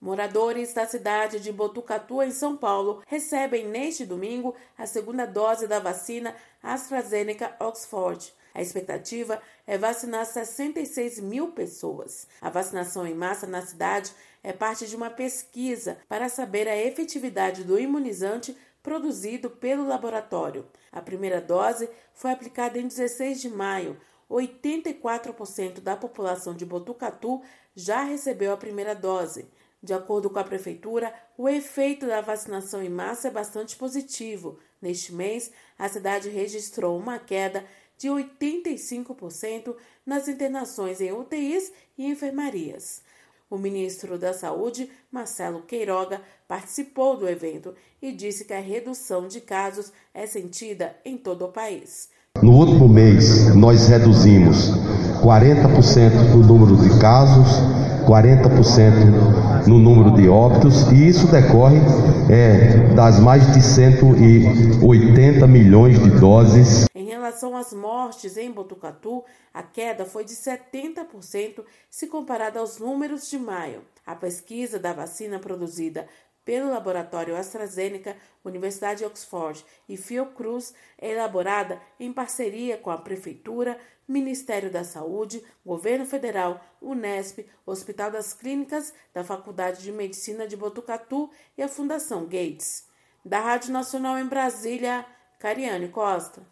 Moradores da cidade de Botucatu, em São Paulo, recebem neste domingo a segunda dose da vacina AstraZeneca Oxford. A expectativa é vacinar 66 mil pessoas. A vacinação em massa na cidade é parte de uma pesquisa para saber a efetividade do imunizante produzido pelo laboratório. A primeira dose foi aplicada em 16 de maio. 84% da população de Botucatu já recebeu a primeira dose. De acordo com a prefeitura, o efeito da vacinação em massa é bastante positivo. Neste mês, a cidade registrou uma queda de 85% nas internações em UTIs e enfermarias. O ministro da Saúde, Marcelo Queiroga, participou do evento e disse que a redução de casos é sentida em todo o país. No último mês, nós reduzimos 40% no número de casos, 40% no número de óbitos, e isso decorre das mais de 180 milhões de doses. Em relação às mortes em Botucatu, a queda foi de 70% se comparada aos números de maio. A pesquisa da vacina produzida pelo laboratório AstraZeneca, Universidade de Oxford e Fiocruz é elaborada em parceria com a Prefeitura, Ministério da Saúde, Governo Federal, Unesp, Hospital das Clínicas da Faculdade de Medicina de Botucatu e a Fundação Gates. Da Rádio Nacional em Brasília, Cariane Costa.